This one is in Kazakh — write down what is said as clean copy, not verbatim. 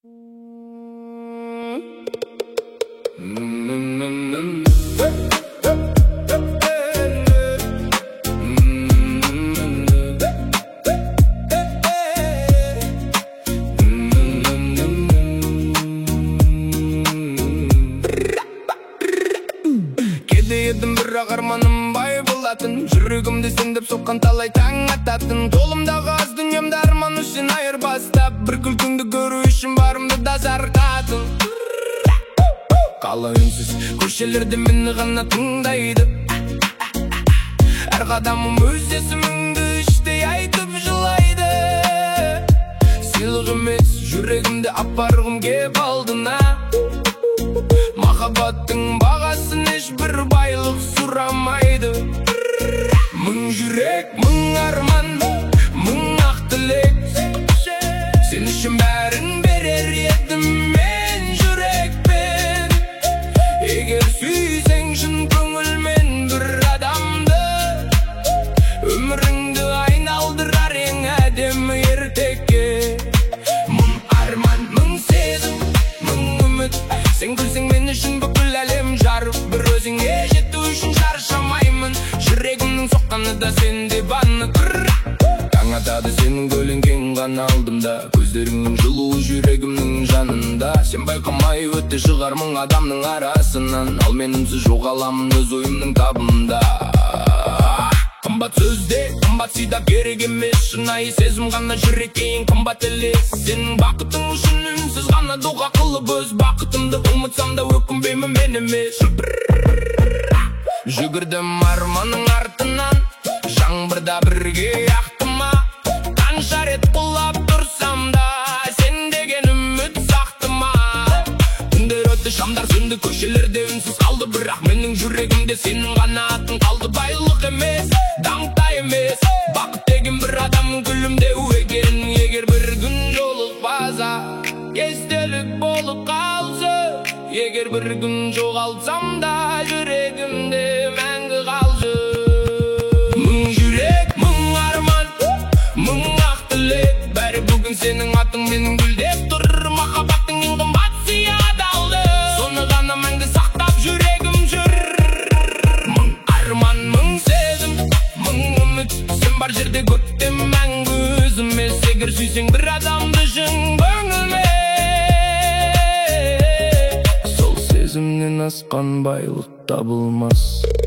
Едім бірақ арманым бай болатын, жүрегімді сендеп соққан талай таң ататын. Толымдағы аз дүниемді арман үшін айырбастап, бір күлкіңді көру үшін барымды да зарқатын. Қала үнсіз көшелерде мені ғана тыңдайды, әр қадамым өз есіміңді іштей айтып жылайды. Сыйлық емес жүрегімді апарғым кеп алдына, махаббаттың бағасын ешбір байлық сұрамайды. Мың жүрек, мың арман, мың ақ тілек, сен үшін бәрін берер едім мен жүрекпен. Егер сүйсең шын көңілмен бір адамды, өміріңді айналдырар ең әдемі ертекке. Мың арман, мың сезім, мың үміт, сен күлсең мен үшін бүкіл әлем жарып, бір өзіңе жету үшін шаршамаймын. Жүрегімнің соққаны да сен деп анық. Таң атады сенің көлеңкең ғана алдымда, көздеріңнің жылуы жүрегімнің жанында. Сен байқамай өте шығар мың адамның арасынан, ал мен үнсіз жоғаламын өз ойымның табында. Қымбат сөзде, қымбат сыйда керек емес, шынайы сезім ғана жүрекке ең қымбат елес. Сенің бақытың үшін үнсіз ғана дұға қылып, өз бақытымды ұмытсам да өкінбеймін мен емес. Жүгірдім арманың артынан, жаңбырда бірге ақтыма. Қанша рет құлап тұрсам да, сен деген үміт сақтыма. Күндер өтті, шамдар сөнді, көшелерде үнсіз қалды, бірақ менің жүрегімде сенің ғана атың қалды. Байлық емес, даңқта емес, бақыт деген бір адамның күлімдеу екен. Егер бір күн жолықпаса, естелік болып қалса, егер бір күн жоғалсам да, жүрегімде мәңгі қалшы. Мың жүрек, мың арман, мың ақ тілек, бәрі бүгін сенің атың менің гүлдеп тұр. Махаббаттың ең қымбат сыйы адалды, соны ғана мәңгі сақтап жүрегім жүр. Мың арман, мың сезім, мың үміт, сен бар жерде көктем мәңгі өзімес. Егер сүйсең бір адамды шын көңілмен, сезімнен асқан байлық табылмас.